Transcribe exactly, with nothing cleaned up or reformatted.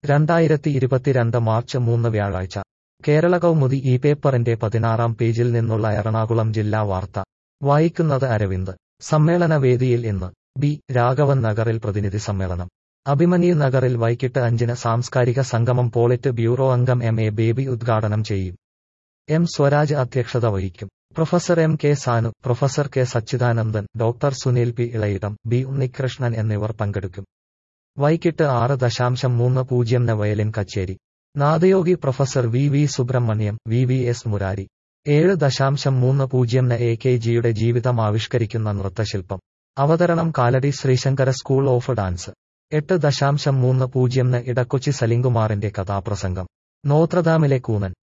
രണ്ടായിരത്തി ഇരുപത്തിരണ്ട് മാർച്ച് മൂന്ന് വ്യാഴാഴ്ച കേരള കൗമുദി ഈ പേപ്പറിന്റെ പതിനാറാം പേജിൽ നിന്നുള്ള എറണാകുളം ജില്ലാ വാർത്ത വായിക്കുന്നത് അരവിന്ദ്. സമ്മേളന വേദിയിൽ ഇന്ന് ബി രാഘവൻ നഗറിൽ പ്രതിനിധി സമ്മേളനം. അഭിമന്യു നഗറിൽ വൈകിട്ട് അഞ്ചിന് സാംസ്കാരിക സംഗമം പോളിറ്റ് ബ്യൂറോ അംഗം എം എ ബേബി ഉദ്ഘാടനം ചെയ്യും. എം സ്വരാജ് അധ്യക്ഷത വഹിക്കും. Professor M K Sanu, professor K Sachidanandan, doctor Sunil P Ilayidam, B Unnikrishnan എന്നിവർ പങ്കെടുക്കും. വൈകിട്ട് ആറ് ദശാംശം മൂന്ന് പൂജ്യംന് വയലിൻ കച്ചേരി. നാദയോഗി professor V V Subrahmanyam, V V S Murari. ഏഴ് ദശാംശം മൂന്ന് പൂജ്യംന് എ കെ ജിയുടെ ജീവിതം ആവിഷ്കരിക്കുന്ന നൃത്തശില്പം. അവതരണം Kalady Sreesankara school of dance. എട്ട് ദശാംശം മൂന്ന് പൂജ്യംന് ഇടക്കൊച്ചി സലിംകുമാറിന്റെ കഥാപ്രസംഗം. നോത്രദാമിലെ കൂനൻ.